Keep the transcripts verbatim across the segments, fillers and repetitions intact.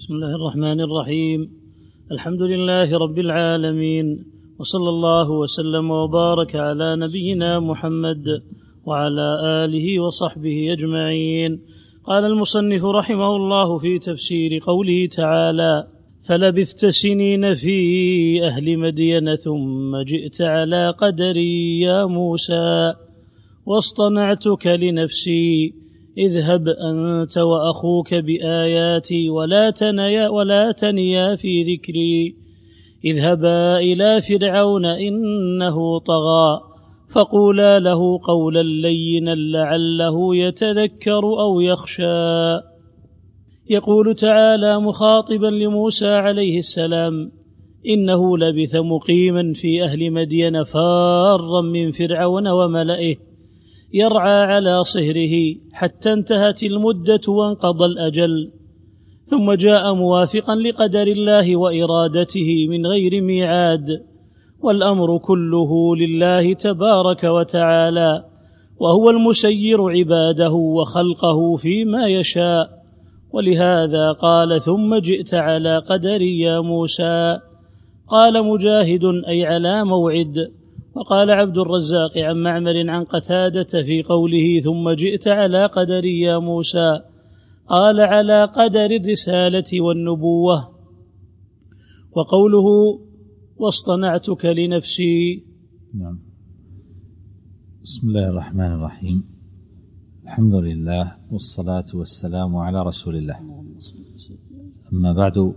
بسم الله الرحمن الرحيم. الحمد لله رب العالمين، وصلى الله وسلم وبارك على نبينا محمد وعلى آله وصحبه أجمعين. قال المصنف رحمه الله في تفسير قوله تعالى: فلبثت سنين في أهل مدين ثم جئت على قدري يا موسى واصطنعتك لنفسي اذهب أنت وأخوك بآياتي ولا تنيا, ولا تنيا في ذكري اذهبا إلى فرعون إنه طغى فقولا له قولا لينا لعله يتذكر أو يخشى. يقول تعالى مخاطبا لموسى عليه السلام: إنه لبث مقيما في أهل مدين فارا من فرعون وملئه يرعى على صهره حتى انتهت المدة وانقضى الأجل، ثم جاء موافقا لقدر الله وإرادته من غير ميعاد، والأمر كله لله تبارك وتعالى، وهو المسير عباده وخلقه فيما يشاء. ولهذا قال: ثم جئت على قدري يا موسى. قال مجاهد: أي على موعد. وقال عبد الرزاق عن معمر عن قتادة في قوله: ثم جئت على قدري يا موسى، قال: على قدر الرسالة والنبوة. وقوله: واصطنعتك لنفسي. نعم. بسم الله الرحمن الرحيم. الحمد لله والصلاة والسلام على رسول الله. أما بعد،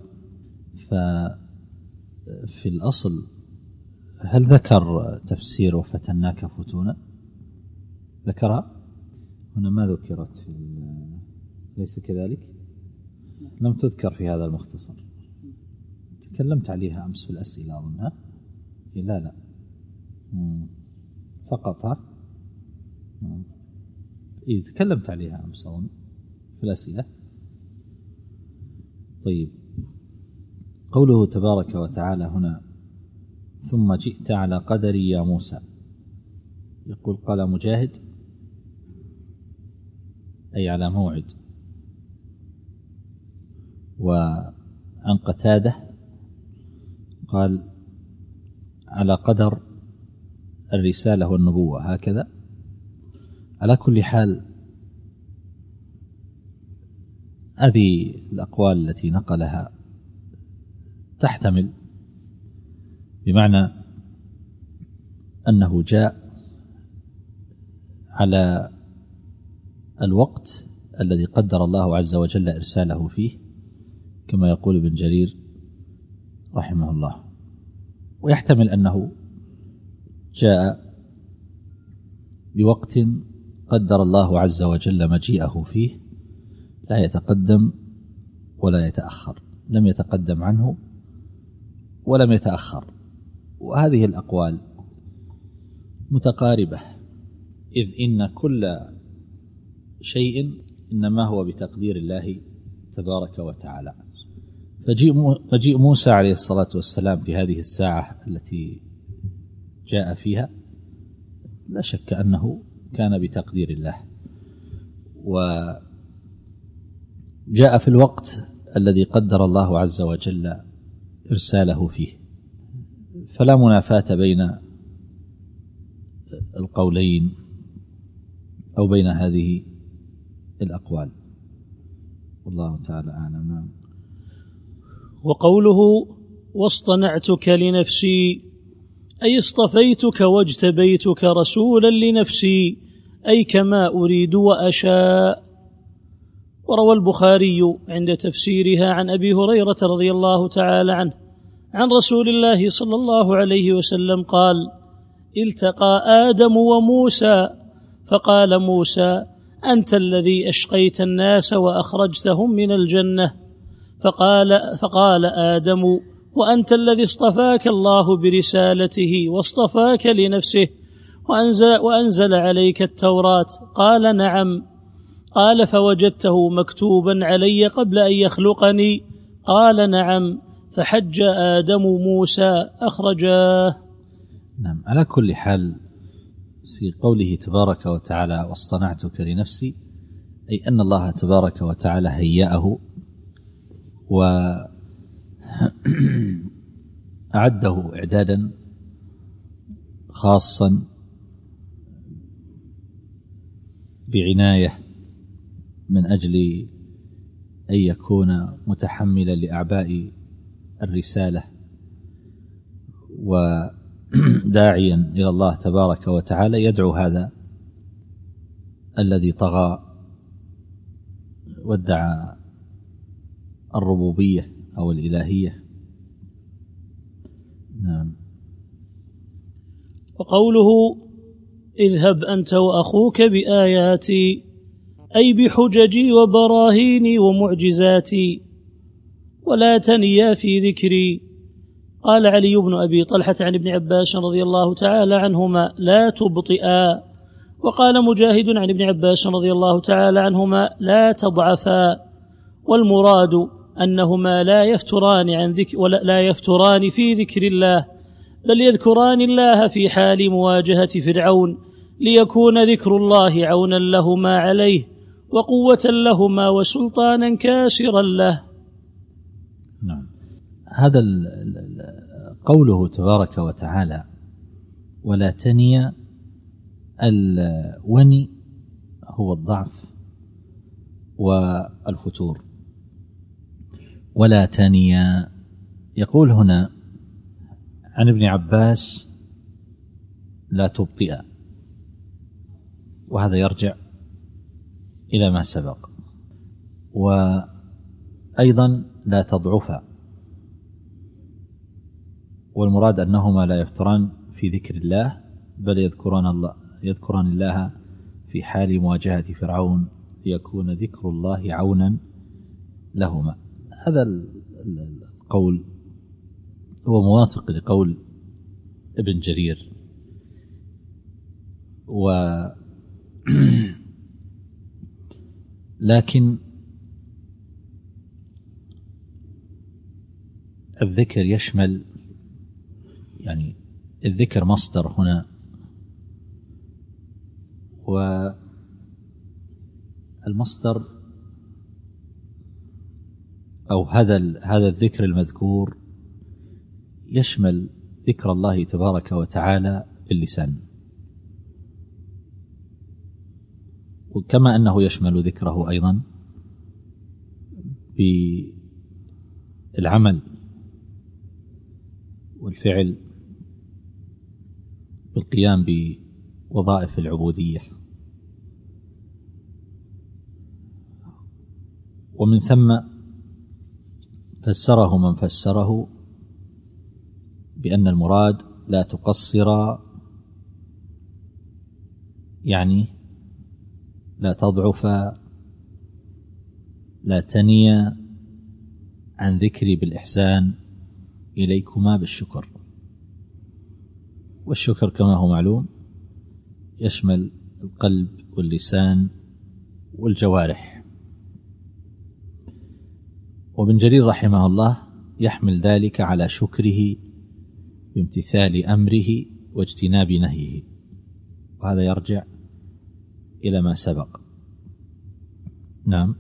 ففي الأصل هل ذكر تفسير وفتناك فتونا؟ ذكرها؟ هنا ما ذكرت في ليس كذلك؟ لم تذكر في هذا المختصر. تكلمت عليها أمس في الأسئلة أظنها. لا لا فقط. ها إيه تكلمت عليها أمس أظن في الأسئلة. طيب، قوله تبارك وتعالى هنا: ثم جئت على قدري يا موسى، يقول قال مجاهد: أي على موعد. وعن قتادة قال: على قدر الرسالة والنبوة، هكذا. على كل حال، هذه الأقوال التي نقلها تحتمل، بمعنى أنه جاء على الوقت الذي قدر الله عز وجل إرساله فيه، كما يقول ابن جرير رحمه الله. ويحتمل أنه جاء بوقت قدر الله عز وجل مجيئه فيه، لا يتقدم ولا يتأخر، لم يتقدم عنه ولم يتأخر. وهذه الأقوال متقاربة، إذ إن كل شيء إنما هو بتقدير الله تبارك وتعالى. فجيء موسى عليه الصلاة والسلام في هذه الساعة التي جاء فيها لا شك أنه كان بتقدير الله، وجاء في الوقت الذي قدر الله عز وجل إرساله فيه، فلا منافاة بين القولين أو بين هذه الأقوال، والله تعالى أعلم. وقوله: واصطنعتك لنفسي، أي اصطفيتك واجتبيتك رسولا لنفسي، أي كما أريد وأشاء. وروى البخاري عند تفسيرها عن أبي هريرة رضي الله تعالى عنه عن رسول الله صلى الله عليه وسلم قال: التقى آدم وموسى فقال موسى: أنت الذي أشقيت الناس وأخرجتهم من الجنة. فقال, فقال آدم: وأنت الذي اصطفاك الله برسالته واصطفاك لنفسه وأنزل, وأنزل عليك التوراة. قال: نعم. قال: فوجدته مكتوبا علي قبل أن يخلقني. قال: نعم. فحج آدم موسى أخرجاه. نعم. على كل حال، في قوله تبارك وتعالى: واصطنعتك لنفسي، أي أن الله تبارك وتعالى هيأه وأعده إعدادا خاصا بعناية من أجل أن يكون متحملا لأعباء الرسالة وداعيا إلى الله تبارك وتعالى، يدعو هذا الذي طغى وادعى الربوبية أو الإلهية. نعم. وقوله اذهب أنت وأخوك بآياتي أي بحججي وبراهيني ومعجزاتي ولا تنيا في ذكري. قال علي بن أبي طلحة عن ابن عباس رضي الله تعالى عنهما لا تبطئا. وقال مجاهد عن ابن عباس رضي الله تعالى عنهما لا تضعفا. والمراد أنهما لا يفتران عن ذكر ولا لا يفتران في ذكر الله، بل يذكران الله في حال مواجهة فرعون، ليكون ذكر الله عونا لهما عليه وقوة لهما وسلطانا كاسرا له. نعم. هذا قوله تبارك وتعالى ولا تني، الوني هو الضعف والفتور. ولا تني يقول هنا عن ابن عباس لا تبطئ، وهذا يرجع إلى ما سبق. وأيضا لا تضعفا، والمراد أنهما لا يفتران في ذكر الله، بل يذكران الله يذكران الله في حال مواجهة فرعون ليكون ذكر الله عونا لهما. هذا القول هو موافق لقول ابن جرير. و لكن الذكر يشمل، يعني الذكر مصدر هنا، والمصدر أو هذا هذا الذكر المذكور يشمل ذكر الله تبارك وتعالى باللسان، وكما أنه يشمل ذكره أيضا بالعمل والفعل بالقيام بوظائف العبودية. ومن ثم فسره من فسره بأن المراد لا تقصر، يعني لا تضعف، لا تني عن ذكري بالإحسان إليكما بالشكر. والشكر كما هو معلوم يشمل القلب واللسان والجوارح. وابن جرير رحمه الله يحمل ذلك على شكره بامتثال أمره واجتناب نهيه، وهذا يرجع إلى ما سبق. نعم.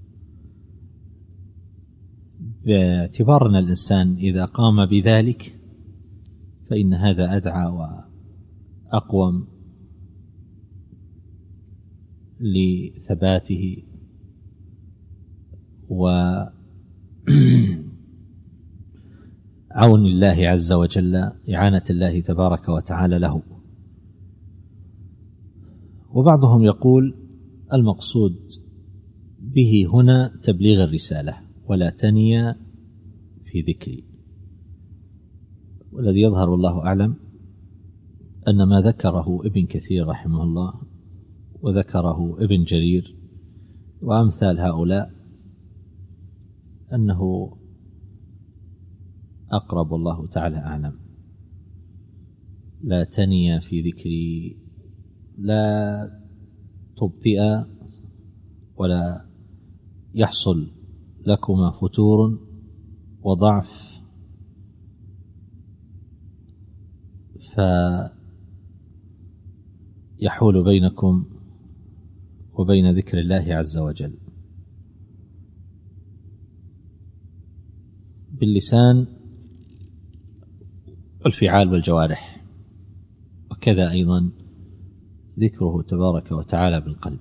باعتبار أن الإنسان إذا قام بذلك فإن هذا أدعى وأقوم لثباته وعون الله عز وجل، إعانة الله تبارك وتعالى له. وبعضهم يقول المقصود به هنا تبليغ الرسالة ولا تني في ذكري. والذي يظهر والله أعلم أن ما ذكره ابن كثير رحمه الله وذكره ابن جرير وأمثال هؤلاء أنه أقرب، والله تعالى أعلم. لا تني في ذكري، لا تبطئ ولا يحصل لكما فتور وضعف فيحول بينكم وبين ذكر الله عز وجل. باللسان والفعال والجوارح، وكذا أيضا ذكره تبارك وتعالى بالقلب.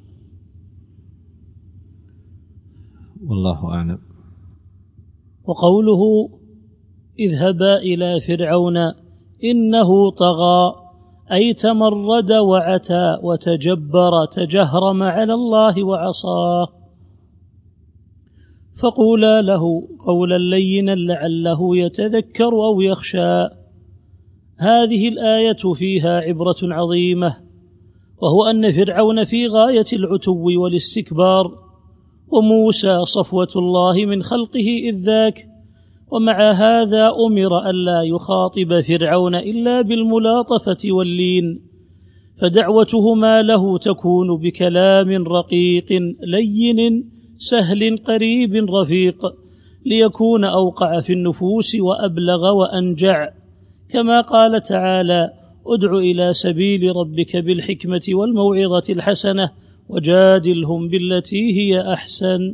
والله أعلم. وقوله اذهبا إلى فرعون إنه طغى، أي تمرد وعتى وتجبر، تجهرم على الله وعصاه. فقولا له قولا لينا لعله يتذكر أو يخشى. هذه الآية فيها عبرة عظيمة، وهو أن فرعون في غاية العتو والاستكبار، وموسى صفوة الله من خلقه إذ ذاك، ومع هذا أمر ألا يخاطب فرعون إلا بالملاطفة واللين، فدعوتهما له تكون بكلام رقيق لين سهل قريب رفيق، ليكون أوقع في النفوس وأبلغ وأنجع، كما قال تعالى: ادع إلى سبيل ربك بالحكمة والموعظة الحسنة وجادلهم بالتي هي أحسن.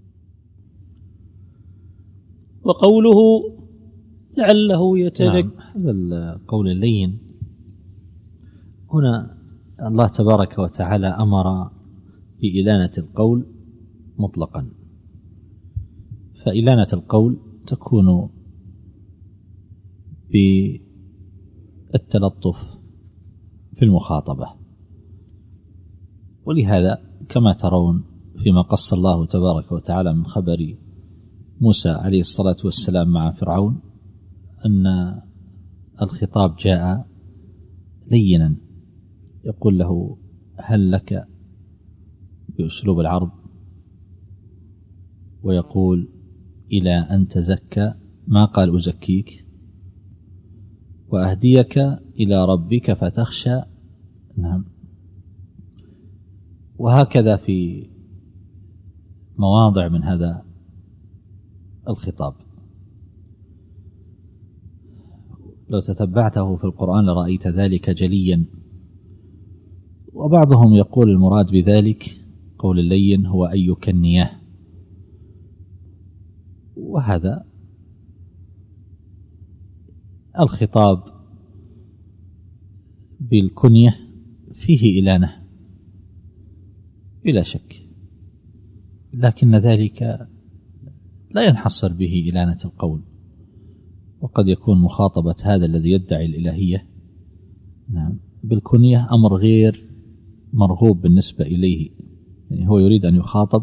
وقوله لعله يتذكر، نعم، هذا القول اللين هنا الله تبارك وتعالى أمر بإلانة القول مطلقا، فإلانة القول تكون بالتلطف في المخاطبة، ولهذا كما ترون فيما قص الله تبارك وتعالى من خبر موسى عليه الصلاة والسلام مع فرعون أن الخطاب جاء لينا، يقول له: هل لك بأسلوب العرض، ويقول: إلى أن تزكى، ما قال أزكيك، وأهديك إلى ربك فتخشى. نعم. وهكذا في مواضع من هذا الخطاب لو تتبعته في القرآن لرأيت ذلك جليا. وبعضهم يقول المراد بذلك قول اللين هو أن يكنيه، وهذا الخطاب بالكنية فيه إلانة بلا شك، لكن ذلك لا ينحصر به إلانة القول، وقد يكون مخاطبة هذا الذي يدعي الإلهية نعم بالكنية أمر غير مرغوب بالنسبة إليه، يعني هو يريد أن يخاطب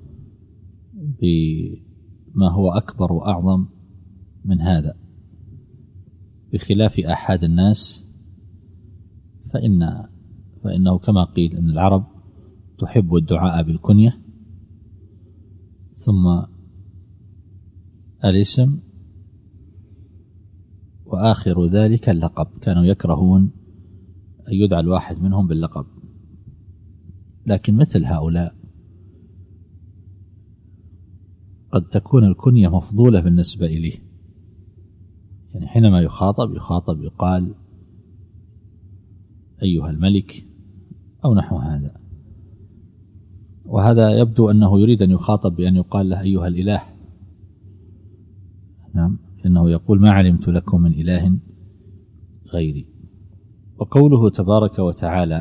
بما هو أكبر وأعظم من هذا، بخلاف أحد الناس فإن فإنه كما قيل أن العرب تحب الدعاء بالكنية ثم الاسم وآخر ذلك اللقب، كانوا يكرهون أن يدعى الواحد منهم باللقب. لكن مثل هؤلاء قد تكون الكنية مفضولة بالنسبة إليه، يعني حينما يخاطب يخاطب يقال أيها الملك أو نحو هذا، وهذا يبدو أنه يريد أن يخاطب بأن يقال له أيها الإله. نعم، إنه يقول ما علمت لكم من إله غيري. وقوله تبارك وتعالى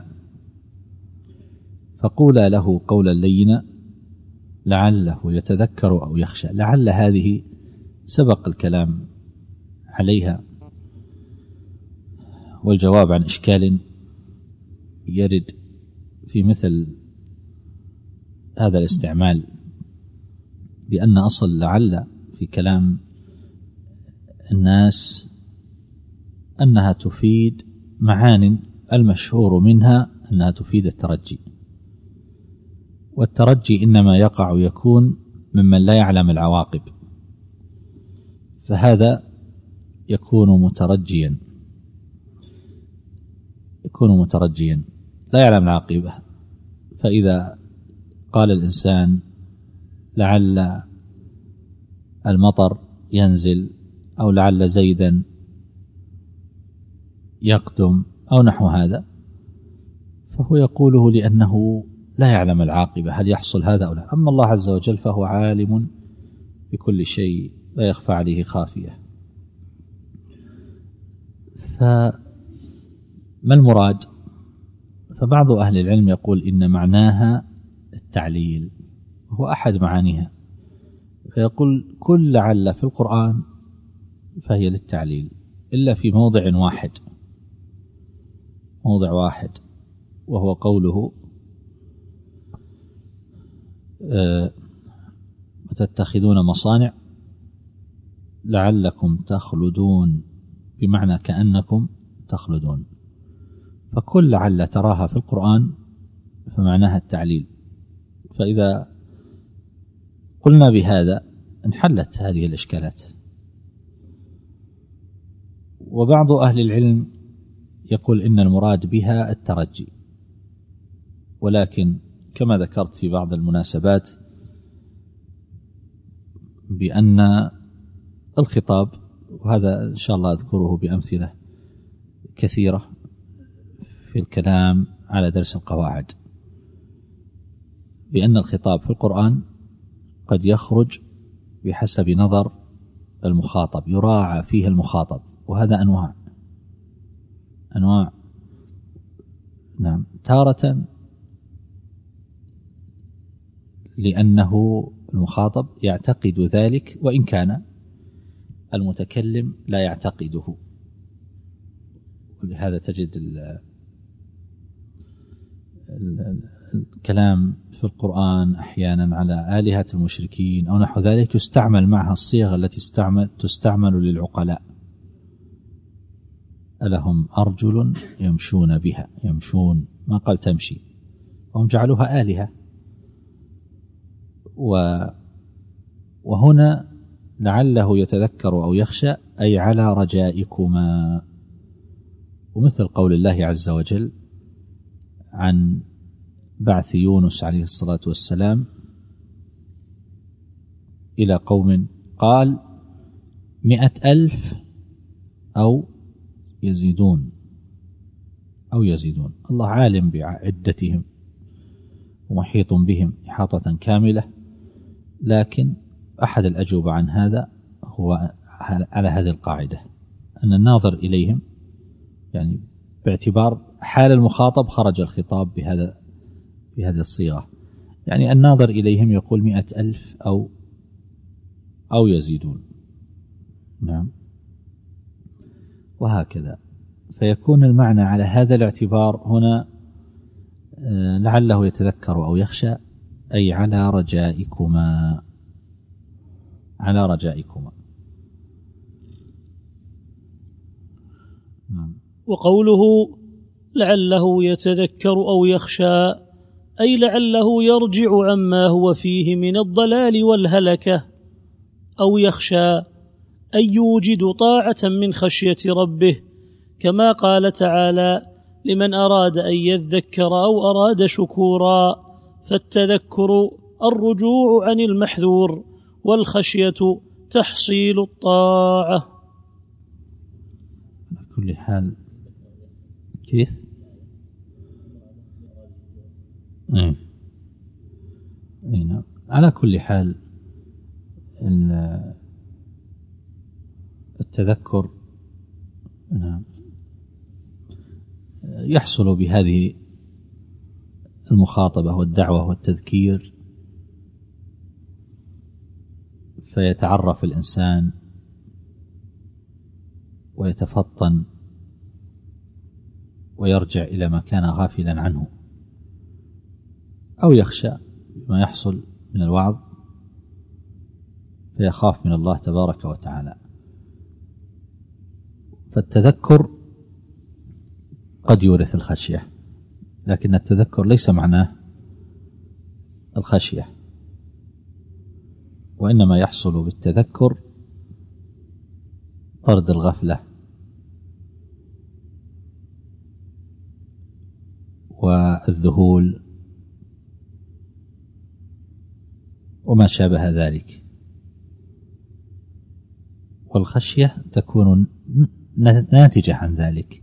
فقولا له قولا لينا لعله يتذكر أو يخشى، لعل هذه سبق الكلام عليها، والجواب عن إشكال يرد في مثل هذا الاستعمال، بأن أصل لعل في كلام الناس أنها تفيد معان المشهور منها أنها تفيد الترجي، والترجي إنما يقع يكون ممن لا يعلم العواقب، فهذا يكون مترجيا يكون مترجيا لا يعلم العاقبة. فإذا قال الإنسان لعل المطر ينزل أو لعل زيدا يقدم أو نحو هذا، فهو يقوله لأنه لا يعلم العاقبة هل يحصل هذا أو لا. أما الله عز وجل فهو عالم بكل شيء لا يخفى عليه خافية. فما المراد؟ فبعض أهل العلم يقول إن معناها التعليل، وهو أحد معانيها، فيقول كل لعل في القرآن فهي للتعليل إلا في موضع واحد، موضع واحد وهو قوله أه وتتخذون مصانع لعلكم تخلدون، بمعنى كأنكم تخلدون. فكل لعل تراها في القرآن فمعناها التعليل. فإذا قلنا بهذا انحلت هذه الإشكالات. وبعض أهل العلم يقول إن المراد بها الترجي، ولكن كما ذكرت في بعض المناسبات بأن الخطاب، وهذا إن شاء الله أذكره بأمثلة كثيرة في الكلام على درس القواعد، بأن الخطاب في القرآن قد يخرج بحسب نظر المخاطب، يراعى فيه المخاطب، وهذا أنواع أنواع نعم. تارة لأنه المخاطب يعتقد ذلك وإن كان المتكلم لا يعتقده، ولهذا تجد ال ال الكلام في القرآن أحيانا على آلهة المشركين أو نحو ذلك يستعمل معها الصيغة التي تستعمل, تستعمل للعقلاء: ألهم أرجل يمشون بها، يمشون ما قال تمشي، وهم جعلوها آلهة. وهنا لعله يتذكر أو يخشى أي على رجائكما، ومثل قول الله عز وجل عن بعث يونس عليه الصلاة والسلام إلى قوم قال مئة ألف أو يزيدون أو يزيدون. الله عالم بعدتهم ومحيط بهم إحاطة كاملة، لكن أحد الأجوبة عن هذا هو على هذه القاعدة أن الناظر إليهم يعني باعتبار حال المخاطب خرج الخطاب بهذا بهذه الصيغة، يعني الناظر إليهم يقول مئة ألف أو أو يزيدون. نعم، وهكذا. فيكون المعنى على هذا الاعتبار هنا لعله يتذكر أو يخشى أي على رجائكما، على رجائكما. نعم. وقوله لعله يتذكر أو يخشى أي لعله يرجع عما هو فيه من الضلال والهلكة، أو يخشى أي يوجد طاعة من خشية ربه، كما قال تعالى: لمن أراد أن يذكر أو أراد شكورا. فالتذكر الرجوع عن المحذور، والخشية تحصيل الطاعة. على كل حال كيف؟ ايه نعم. على كل حال التذكر نعم يحصل بهذه المخاطبة والدعوة والتذكير، فيتعرف الإنسان ويتفطن ويرجع إلى ما كان غافلا عنه، أو يخشى ما يحصل من الوعظ فيخاف من الله تبارك وتعالى. فالتذكر قد يورث الخشية، لكن التذكر ليس معناه الخشية، وإنما يحصل بالتذكر طرد الغفلة والذهول وما شابه ذلك، والخشية تكون ناتجة عن ذلك.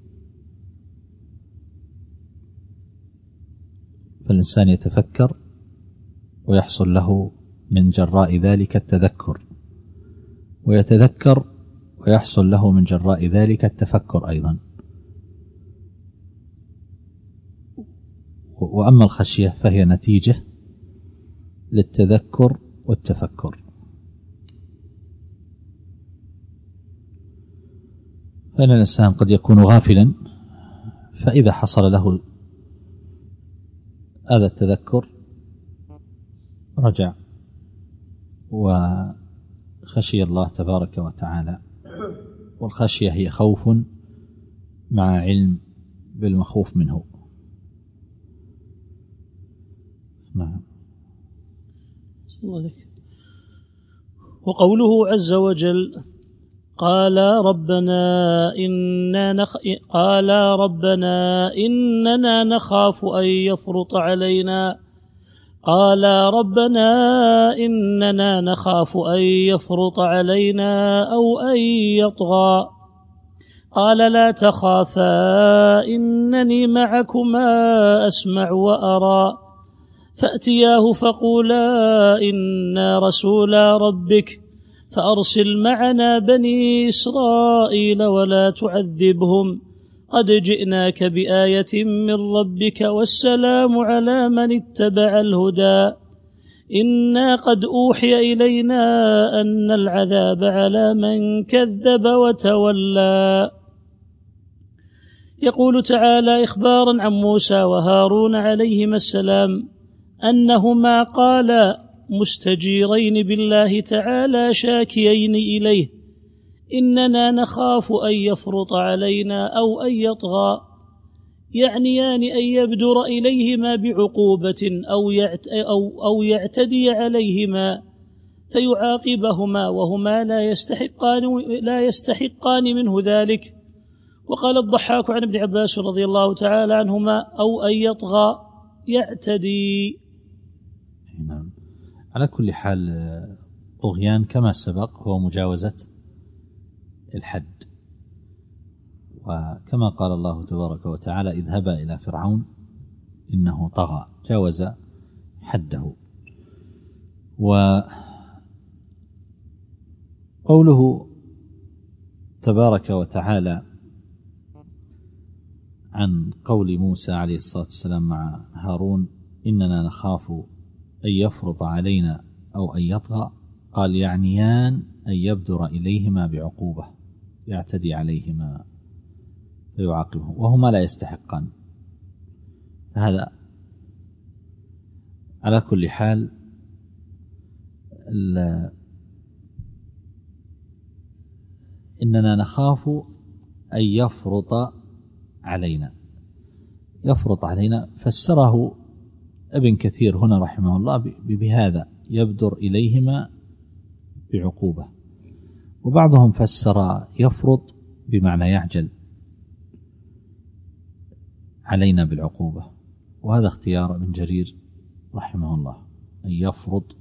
فالإنسان يتفكر ويحصل له من جراء ذلك التذكر، ويتذكر ويحصل له من جراء ذلك التفكر أيضا. وأما الخشية فهي نتيجة للتذكر والتفكر. فإن الإنسان قد يكون غافلا، فإذا حصل له هذا التذكر رجع وخشي الله تبارك وتعالى. والخشية هي خوف مع علم بالمخوف منه. نعم. وقوله عز وجل قال ربنا إننا نخ... قال ربنا إننا نخاف أن يفرط علينا قال ربنا إننا نخاف أن يفرط علينا أو أن يطغى قال لا تخافا إنني معكما أسمع وأرى فأتياه فقولا إنا رسولا ربك فأرسل معنا بني إسرائيل ولا تعذبهم قد جئناك بآية من ربك والسلام على من اتبع الهدى إنا قد أوحي إلينا أن العذاب على من كذب وتولى. يقول تعالى إخبارا عن موسى وهارون عليهما السلام أنهما قالا مستجيرين بالله تعالى شاكيين إليه إننا نخاف أن يفرط علينا أو أن يطغى، يعنيان أن يبدر إليهما بعقوبة أو, يعت أو, أو يعتدي عليهما فيعاقبهما وهما لا يستحقان, لا يستحقان منه ذلك. وقال الضحاك عن ابن عباس رضي الله تعالى عنهما أو أن يطغى يعتدي. نعم. على كل حال طغيان كما سبق هو مجاوزة الحد، وكما قال الله تبارك وتعالى اذهبا إلى فرعون إنه طغى، جاوز حده. وقوله تبارك وتعالى عن قول موسى عليه الصلاة والسلام مع هارون إننا نخاف أن يفرط علينا أو أن يطغى، قال يعنيان أن يبدر إليهما بعقوبة يعتدي عليهما فيعاقبهم وهما لا يستحقان. هذا على كل حال إننا نخاف أن يفرط علينا. يفرط علينا فسره ابن كثير هنا رحمه الله بهذا يبدر إليهما بعقوبة، وبعضهم فسر يفرط بمعنى يعجل علينا بالعقوبة، وهذا اختيار ابن جرير رحمه الله أن يفرط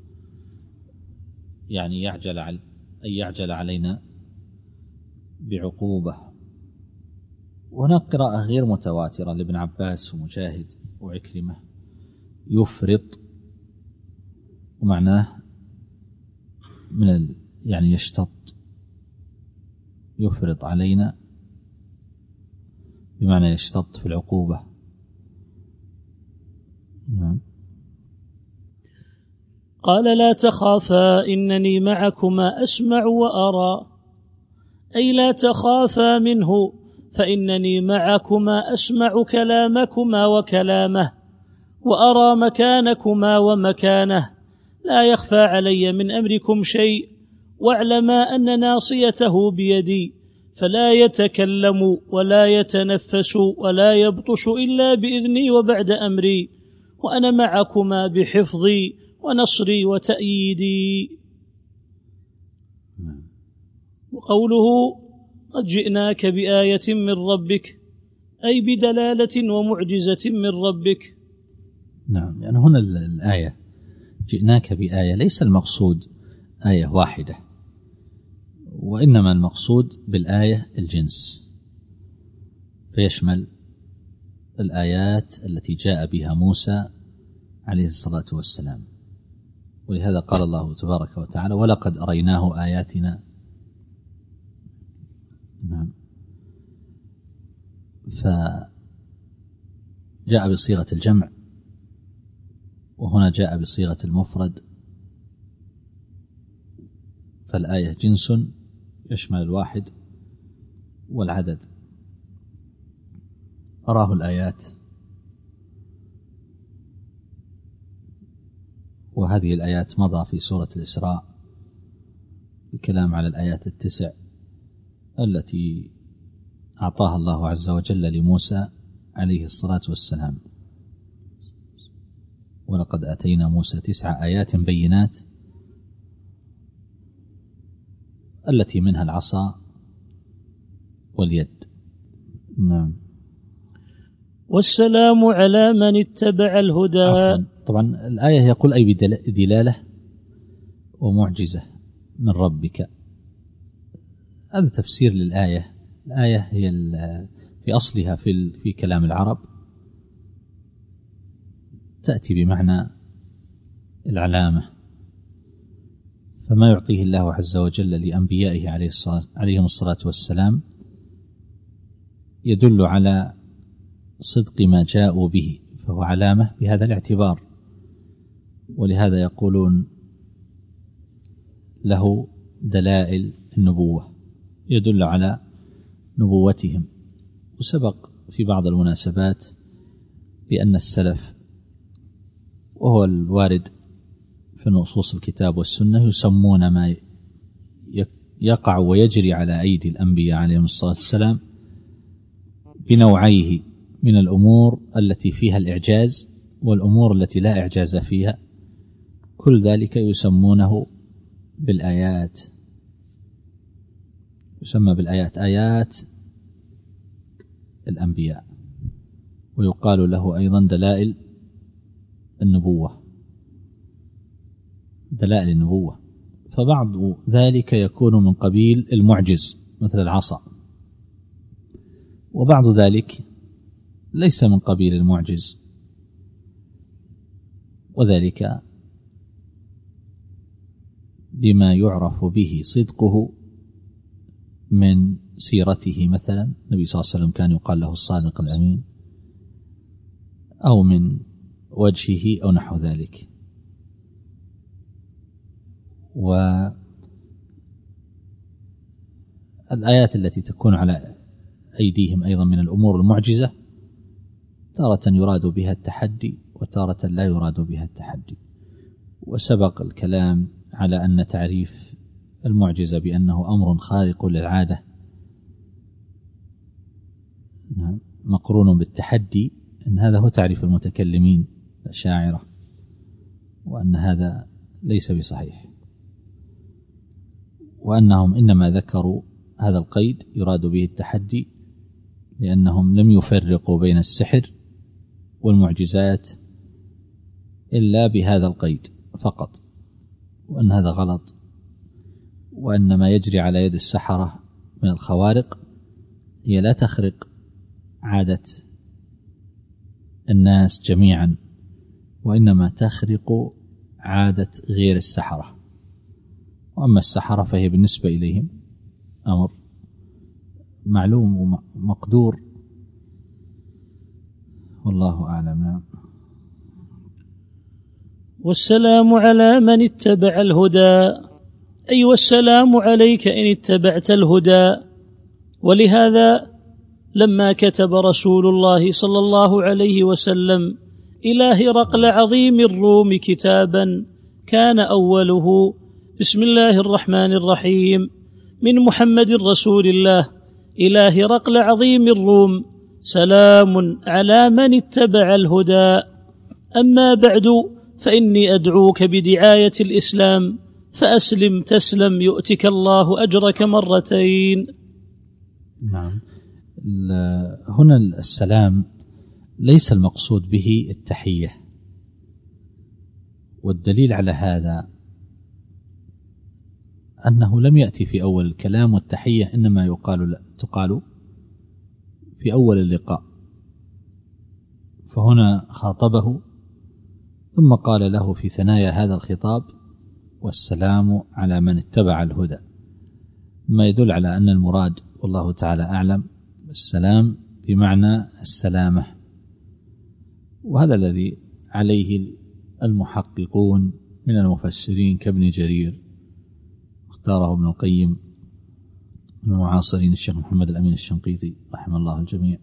يعني يعجل أن يعجل علينا بعقوبة. وهنا قراءة غير متواترة لابن عباس ومجاهد وعكرمة يفرط، ومعناه من ال يعني يشتط، يفرط علينا بمعنى يشتط في العقوبة. نعم. قال لا تخافا إنني معكما أسمع وأرى، أي لا تخافا منه فإنني معكما أسمع كلامكما وكلامه وأرى مكانكما ومكانه، لا يخفى علي من أمركم شيء، واعلما أن ناصيته بيدي فلا يتكلم ولا يتنفس ولا يبطش إلا بإذني وبعد أمري، وأنا معكما بحفظي ونصري وتأييدي. وقوله قد جئناك بآية من ربك أي بدلالة ومعجزة من ربك. نعم، يعني هنا الآية جئناك بآية ليس المقصود آية واحدة، وإنما المقصود بالآية الجنس، فيشمل الآيات التي جاء بها موسى عليه الصلاة والسلام. ولهذا قال الله تبارك وتعالى ولقد أريناه آياتنا. نعم. فجاء بصيغة الجمع، وهنا جاء بصيغة المفرد، فالآية جنس يشمل الواحد والعدد. أراه الآيات، وهذه الآيات مضى في سورة الإسراء الكلام على الآيات التسع التي أعطاها الله عز وجل لموسى عليه الصلاة والسلام. ولقد آتينا موسى تسع آيات بينات، التي منها العصا واليد. نعم. والسلام على من اتبع الهدى. عفوا. طبعا الآية يقول أي بدلالة ومعجزة من ربك، هذا تفسير للآية. الآية هي في أصلها في في كلام العرب تأتي بمعنى العلامة، فما يعطيه الله عز وجل لأنبيائه عليه الصلاة عليهم الصلاة والسلام يدل على صدق ما جاءوا به، فهو علامة بهذا الاعتبار. ولهذا يقولون له دلائل النبوة، يدل على نبوتهم. وسبق في بعض المناسبات بأن السلف، وهو الوارد في نصوص الكتاب والسنة، يسمون ما يقع ويجري على أيدي الأنبياء عليهم الصلاة والسلام بنوعيه من الأمور التي فيها الإعجاز والأمور التي لا إعجاز فيها، كل ذلك يسمونه بالآيات، يسمى بالآيات آيات الأنبياء، ويقال له أيضا دلائل النبوة، دلائل النبوة. فبعض ذلك يكون من قبيل المعجز مثل العصا، وبعض ذلك ليس من قبيل المعجز، وذلك بما يعرف به صدقه من سيرته. مثلا النبي صلى الله عليه وسلم كان يقال له الصادق الأمين، أو من وجهه أو نحو ذلك. والآيات التي تكون على أيديهم أيضا من الأمور المعجزة تارة يراد بها التحدي وتارة لا يراد بها التحدي. وسبق الكلام على أن تعريف المعجزة بأنه أمر خارق للعادة مقرون بالتحدي، أن هذا هو تعريف المتكلمين الأشاعرة، وأن هذا ليس بصحيح، وأنهم إنما ذكروا هذا القيد يراد به التحدي لأنهم لم يفرقوا بين السحر والمعجزات إلا بهذا القيد فقط، وأن هذا غلط، وأن ما يجري على يد السحرة من الخوارق هي لا تخرق عادة الناس جميعا، وإنما تخرق عادة غير السحرة. وأما السحرة فهي بالنسبة إليهم أمر معلوم ومقدور، والله أعلم. والسلام على من اتبع الهدى، أي والسلام عليك إن اتبعت الهدى. ولهذا لما كتب رسول الله صلى الله عليه وسلم إلى هرقل عظيم الروم كتابا كان أوله بسم الله الرحمن الرحيم من محمد رسول الله إلى هرقل عظيم الروم، سلام على من اتبع الهدى. أما بعد فإني أدعوك بدعاية الإسلام، فأسلم تسلم يؤتك الله أجرك مرتين. نعم. هنا السلام ليس المقصود به التحية، والدليل على هذا أنه لم يأتي في أول الكلام، والتحية إنما يقال تقال في أول اللقاء، فهنا خاطبه ثم قال له في ثنايا هذا الخطاب والسلام على من اتبع الهدى، ما يدل على أن المراد والله تعالى أعلم السلام بمعنى السلامة، وهذا الذي عليه المحققون من المفسرين كابن جرير، اختاره ابن القيم من المعاصرين الشيخ محمد الأمين الشنقيطي رحمه الله الجميع.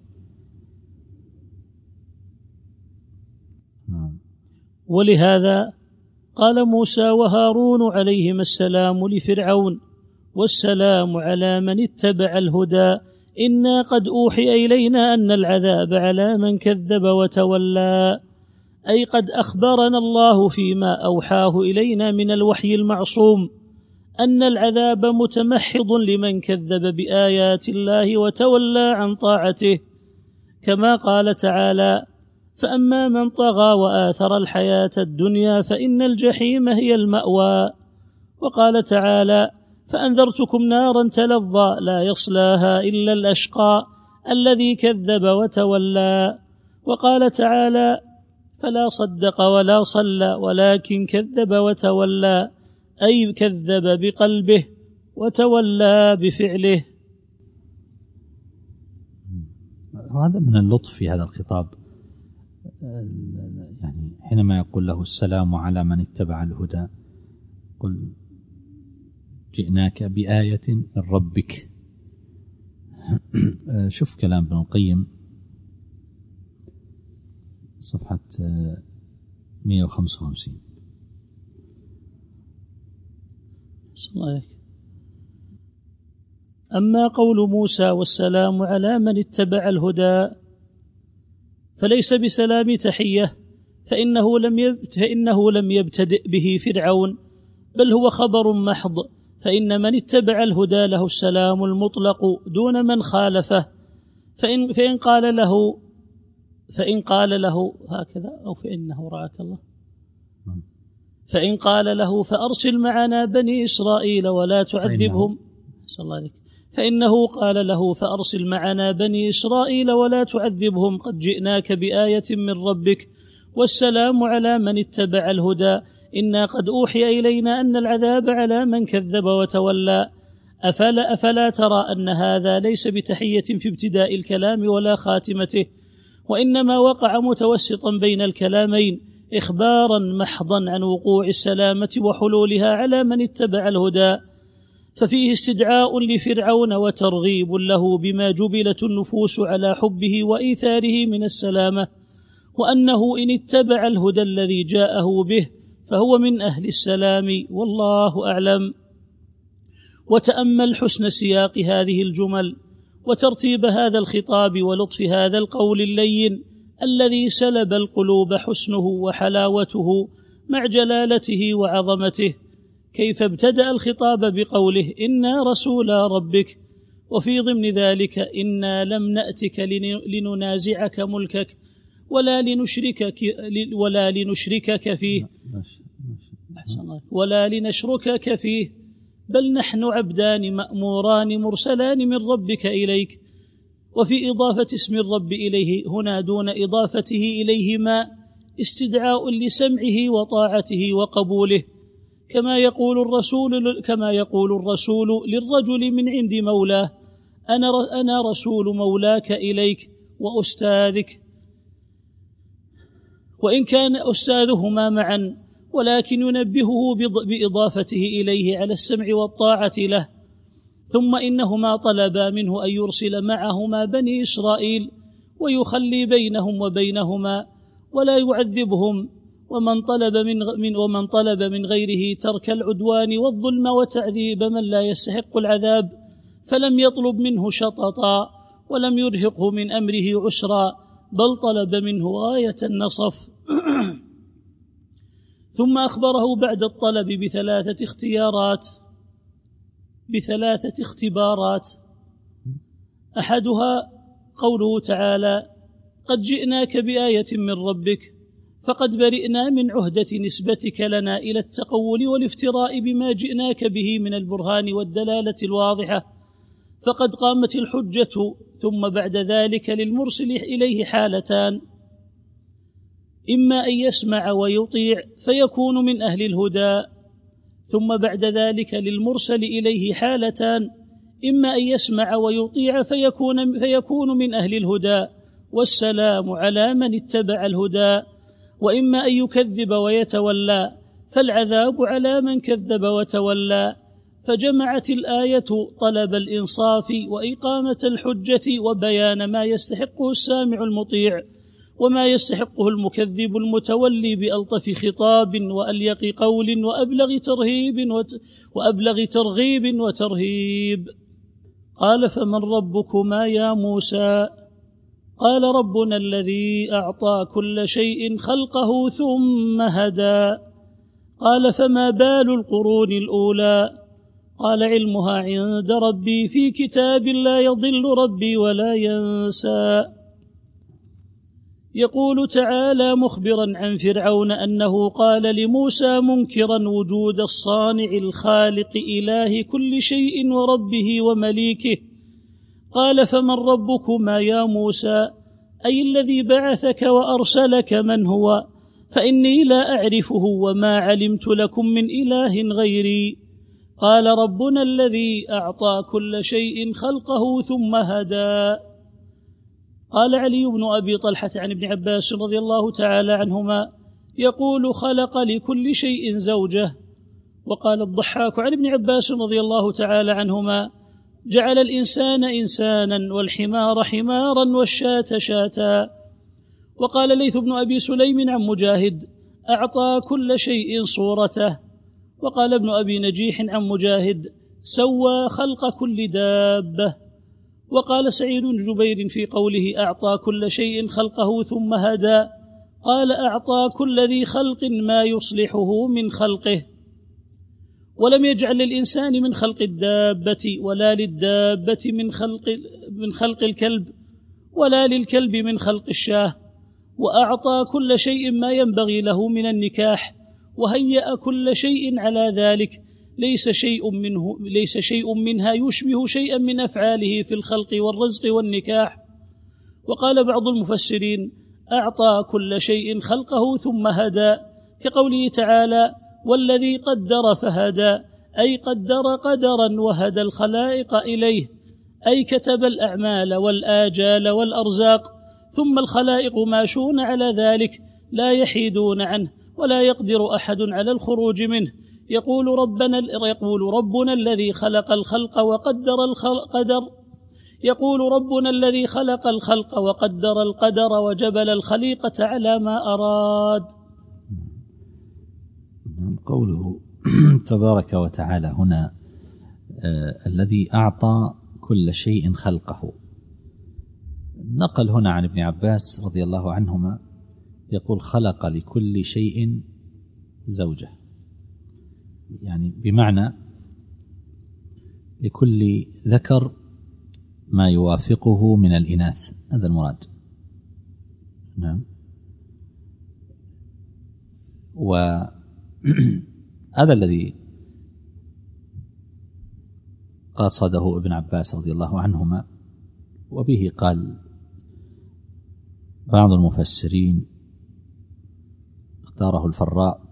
ولهذا قال موسى وهارون عليهما السلام لفرعون: والسلام على من اتبع الهدى إنا قد أوحي إلينا أن العذاب على من كذب وتولى، أي قد أخبرنا الله فيما أوحاه إلينا من الوحي المعصوم أن العذاب متمحض لمن كذب بآيات الله وتولى عن طاعته، كما قال تعالى: فأما من طغى وآثر الحياة الدنيا فإن الجحيم هي المأوى. وقال تعالى: فأنذرتكم نارا تلظى لا يصلاها إلا الأشقى الذي كذب وتولى. وقال تعالى: فلا صدق ولا صلى ولكن كذب وتولى، أي كذب بقلبه وتولى بفعله. وهذا من اللطف في هذا الخطاب، يعني حينما يقول له السلام على من اتبع الهدى، قل جئناك بآية من ربك. شوف كلام ابن القيم صفحة مئة وخمسة وخمسين. أما قول موسى والسلام على من اتبع الهدى فليس بسلام تحية، فإنه لم فإنه لم يبتدئ به فرعون، بل هو خبر محض، فإن من اتبع الهدى له السلام المطلق دون من خالفه. فإن, فإن قال له فإن قال له هكذا أو فإنه رعاك الله فإن قال له فأرسل معنا بني إسرائيل ولا تعذبهم، صلى الله عليه، فإنه قال له فأرسل معنا بني إسرائيل ولا تعذبهم قد جئناك بآية من ربك، والسلام على من اتبع الهدى إنا قد أوحي إلينا أن العذاب على من كذب وتولى. أفلا, أفلا ترى أن هذا ليس بتحية في ابتداء الكلام ولا خاتمته، وإنما وقع متوسطا بين الكلامين إخبارا محضا عن وقوع السلامة وحلولها على من اتبع الهدى، ففيه استدعاء لفرعون وترغيب له بما جبلت النفوس على حبه وإيثاره من السلامة، وأنه إن اتبع الهدى الذي جاءه به فهو من أهل السلام، والله أعلم. وتأمل حسن سياق هذه الجمل وترتيب هذا الخطاب ولطف هذا القول اللين الذي سلب القلوب حسنه وحلاوته مع جلالته وعظمته، كيف ابتدأ الخطاب بقوله إنا رسولا ربك، وفي ضمن ذلك إنا لم نأتك لننازعك ملكك ولا لنشركك ولا لنشركك فيه ولا لنشركك فيه بل نحن عبدان مأموران مرسلان من ربك إليك. وفي إضافة اسم الرب إليه هنا دون إضافته إليهما استدعاء لسمعه وطاعته وقبوله، كما يقول الرسول كما يقول الرسول للرجل من عند مولاه أنا أنا رسول مولاك إليك وأستاذك، وإن كان أستاذهما معا، ولكن ينبهه بإضافته إليه على السمع والطاعة له. ثم إنهما طلبا منه أن يرسل معهما بني إسرائيل ويخلي بينهم وبينهما ولا يعذبهم، ومن طلب من من ومن طلب من غيره ترك العدوان والظلم وتعذيب من لا يستحق العذاب فلم يطلب منه شططا ولم يرهقه من أمره عسرا، بل طلب منه غاية النصف. ثم أخبره بعد الطلب بثلاثة اختيارات بثلاثة اختبارات أحدها قوله تعالى قد جئناك بآية من ربك، فقد برئنا من عهدة نسبتك لنا إلى التقول والافتراء بما جئناك به من البرهان والدلالة الواضحة، فقد قامت الحجة. ثم بعد ذلك للمرسل إليه حالتان: إما أن يسمع ويطيع فيكون من أهل الهدى، ثم بعد ذلك للمرسل إليه حالتان: إما أن يسمع ويطيع فيكون, فيكون من أهل الهدى والسلام على من اتبع الهدى، وإما أن يكذب ويتولى فالعذاب على من كذب وتولى. فجمعت الآية طلب الإنصاف وإقامة الحجة وبيان ما يستحقه السامع المطيع وما يستحقه المكذب المتولي بألطف خطاب وأليق قول وأبلغ ترهيب وأبلغ ترغيب وترهيب. قال: فمن ربكما يا موسى؟ قال: ربنا الذي أعطى كل شيء خلقه ثم هدى. قال: فما بال القرون الأولى؟ قال: علمها عند ربي في كتاب لا يضل ربي ولا ينسى. يقول تعالى مخبرا عن فرعون أنه قال لموسى منكرا وجود الصانع الخالق إله كل شيء وربه ومليكه: قال: فمن ربكما يا موسى؟ أي الذي بعثك وأرسلك من هو؟ فإني لا أعرفه وما علمت لكم من إله غيري. قال: ربنا الذي أعطى كل شيء خلقه ثم هدى. قال علي بن أبي طلحة عن ابن عباس رضي الله تعالى عنهما يقول: خلق لكل شيء زوجه. وقال الضحاك عن ابن عباس رضي الله تعالى عنهما: جعل الإنسان إنسانا والحمار حمارا والشاة شاتا. وقال ليث بن أبي سليم عن مجاهد: أعطى كل شيء صورته. وقال ابن أبي نجيح عن مجاهد: سوى خلق كل دابة. وقال سعيد بن جبير في قوله: أعطى كل شيء خلقه ثم هدى: قال: أعطى كل ذي خلق ما يصلحه من خلقه. ولم يجعل للإنسان من خلق الدابة ولا للدابة من خلق, من خلق الكلب ولا للكلب من خلق الشاه. وأعطى كل شيء ما ينبغي له من النكاح، وهيأ كل شيء على ذلك، ليس شيء منه ليس شيء منها يشبه شيئا من أفعاله في الخلق والرزق والنكاح. وقال بعض المفسرين: أعطى كل شيء خلقه ثم هدى، كقوله تعالى: والذي قدر فهدى، أي قدر قدرا وهدى الخلائق إليه، أي كتب الأعمال والآجال والأرزاق، ثم الخلائق ماشون على ذلك لا يحيدون عنه ولا يقدر أحد على الخروج منه. يقول ربنا يقول ربنا الذي خلق الخلق وقدر القدر يقول ربنا الذي خلق الخلق وقدر القدر وجبل الخليقة على ما أراد. قوله تبارك وتعالى هنا آه الذي أعطى كل شيء خلقه، نقل هنا عن ابن عباس رضي الله عنهما يقول: خلق لكل شيء زوجة، يعني بمعنى لكل ذكر ما يوافقه من الإناث، هذا المراد. نعم. وهذا الذي قصده ابن عباس رضي الله عنهما، وبه قال بعض المفسرين، اختاره الفراء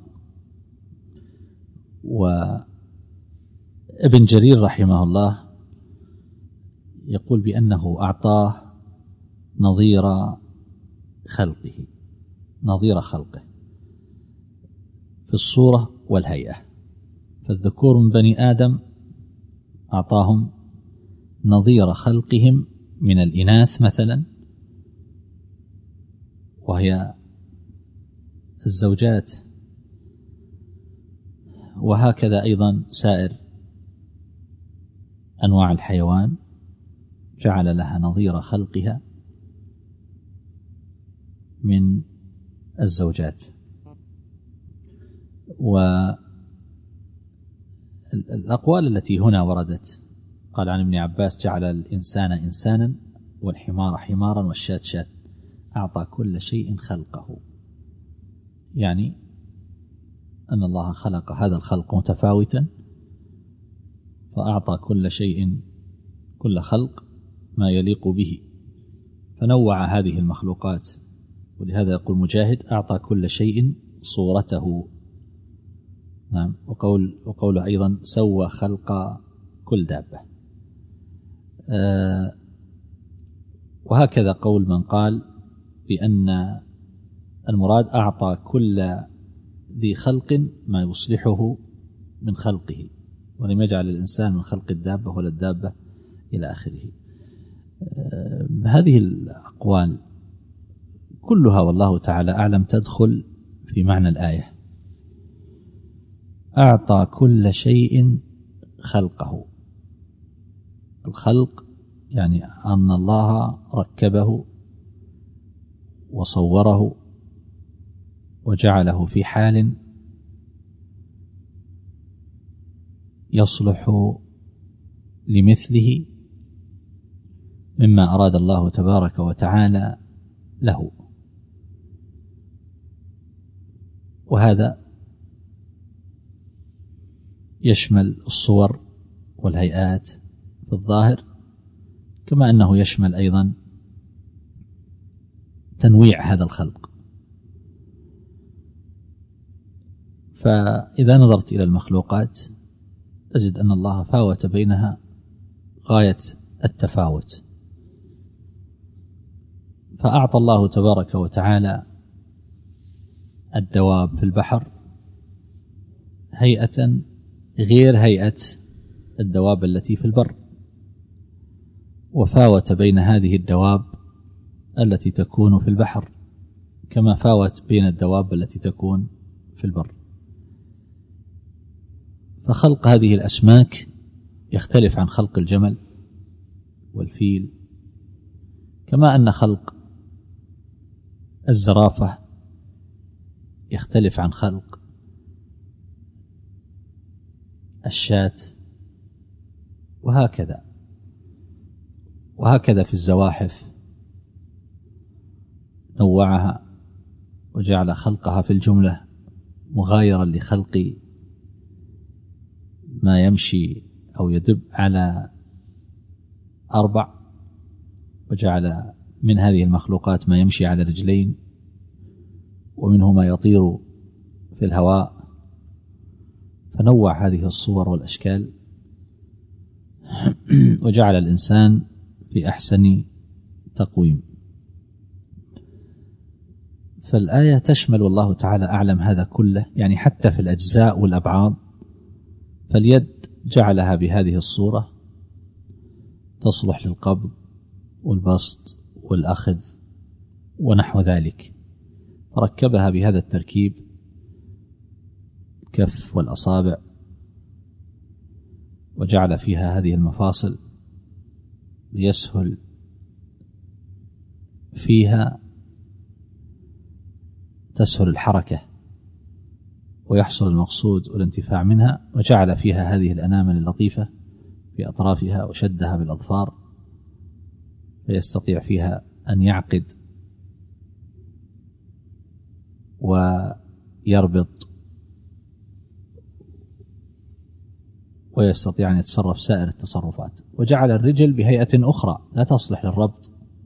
وابن جرير رحمه الله يقول بأنه أعطاه نظير خلقه نظير خلقه في الصورة والهيئة. فالذكور من بني آدم أعطاهم نظير خلقهم من الإناث مثلا، وهي الزوجات، وهكذا أيضا سائر أنواع الحيوان جعل لها نظير خلقها من الزوجات. والأقوال التي هنا وردت، قال عن ابن عباس: جعل الإنسان إنسانا والحمار حمارا والشاة شاة، أعطى كل شيء خلقه، يعني أن الله خلق هذا الخلق متفاوتا، فأعطى كل شيء كل خلق ما يليق به، فنوع هذه المخلوقات. ولهذا يقول مجاهد: أعطى كل شيء صورته. نعم. وقول وقوله أيضا سوى خلق كل دابة. أه وهكذا قول من قال بأن المراد أعطى كل ذي خلق ما يصلحه من خلقه، ولم يجعل الإنسان من خلق الدابة ولا الدابة إلى آخره. أه هذه الأقوال كلها والله تعالى أعلم تدخل في معنى الآية. أعطى كل شيء خلقه. الخلق يعني أن الله ركبه وصوره وجعله في حال يصلح لمثله مما أراد الله تبارك وتعالى له. وهذا يشمل الصور والهيئات في الظاهر، كما أنه يشمل أيضا تنويع هذا الخلق. فإذا نظرت إلى المخلوقات تجد أن الله فاوت بينها غاية التفاوت. فأعطى الله تبارك وتعالى الدواب في البحر هيئة غير هيئة الدواب التي في البر، وفاوت بين هذه الدواب التي تكون في البحر كما فاوت بين الدواب التي تكون في البر. فخلق هذه الأسماك يختلف عن خلق الجمل والفيل، كما أن خلق الزرافة يختلف عن خلق الشاة، وهكذا وهكذا في الزواحف نوعها وجعل خلقها في الجملة مغايرا لخلق ما يمشي أو يدب على أربع، وجعل من هذه المخلوقات ما يمشي على رجلين، ومنه ما يطير في الهواء. فنوع هذه الصور والأشكال وجعل الإنسان في أحسن تقويم. فالآية تشمل والله تعالى أعلم هذا كله، يعني حتى في الأجزاء والأبعاد. فاليد جعلها بهذه الصورة تصلح للقبض والبسط والأخذ ونحو ذلك، فركبها بهذا التركيب، الكف والأصابع، وجعل فيها هذه المفاصل ليسهل فيها تسهل الحركة ويحصل المقصود والانتفاع منها، وجعل فيها هذه الأنامل اللطيفة في أطرافها وشدها بالأظفار فيستطيع فيها أن يعقد ويربط ويستطيع أن يتصرف سائر التصرفات. وجعل الرجل بهيئة أخرى لا تصلح للربط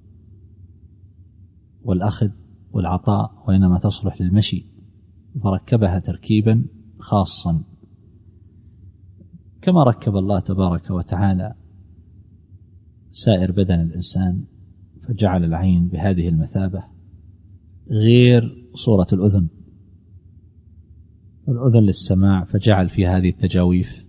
والأخذ والعطاء، وإنما تصلح للمشي، فركبها تركيبا خاصا، كما ركب الله تبارك وتعالى سائر بدن الإنسان، فجعل العين بهذه المثابة غير صورة الأذن. الأذن للسماع فجعل فيها هذه التجاويف،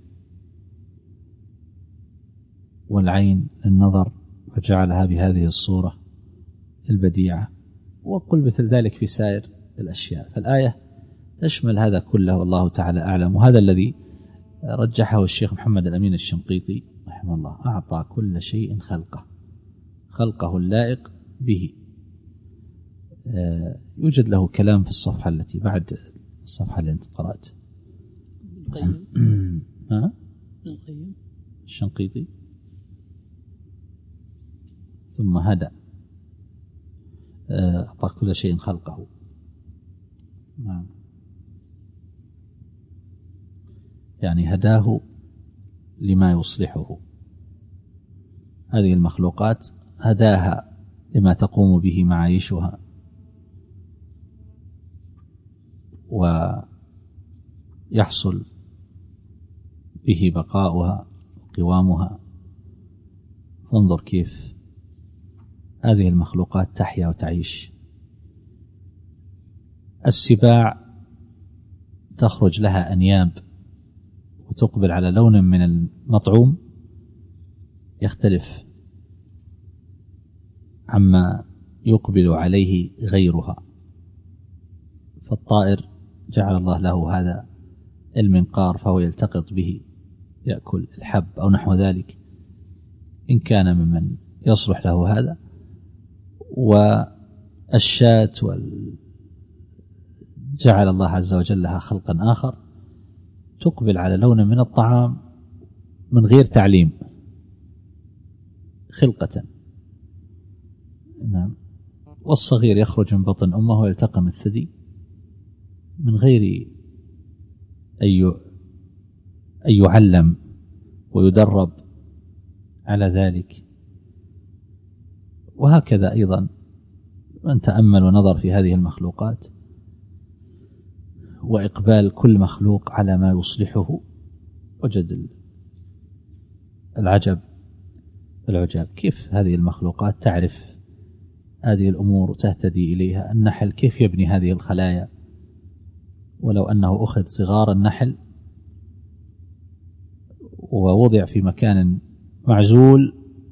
والعين للنظر فجعلها بهذه الصورة البديعة، وقل مثل ذلك في سائر الأشياء. فالآية تشمل هذا كله والله تعالى أعلم. وهذا الذي رجحه الشيخ محمد الأمين الشنقيطي رحمه الله: أعطى كل شيء خلقه، خلقه اللائق به. يوجد له كلام في الصفحة التي بعد الصفحة اللي أنت قرأت. ها؟ الشنقيطي ثم هدى أعطى كل شيء خلقه. نعم، يعني هداه لما يصلحه. هذه المخلوقات هداها لما تقوم به معايشها يحصل به بقاؤها وقوامها. فانظر كيف هذه المخلوقات تحيا وتعيش. السباع تخرج لها أنياب وتقبل على لون من المطعوم يختلف عما يقبل عليه غيرها. فالطائر جعل الله له هذا المنقار فهو يلتقط به يأكل الحب أو نحو ذلك إن كان ممن يصلح له هذا. والشاة وال... جعل الله عز وجل لها خلقا آخر تقبل على لون من الطعام من غير تعليم خلقة. نعم. والصغير يخرج من بطن أمه ويلتقم الثدي من غير أن يعلم ويدرب على ذلك. وهكذا أيضا من تأمل ونظر في هذه المخلوقات وإقبال كل مخلوق على ما يصلحه وجد العجب العجاب كيف هذه المخلوقات تعرف هذه الأمور تهتدي إليها. النحل كيف يبني هذه الخلايا، ولو أنه أخذ صغار النحل ووضع في مكان معزول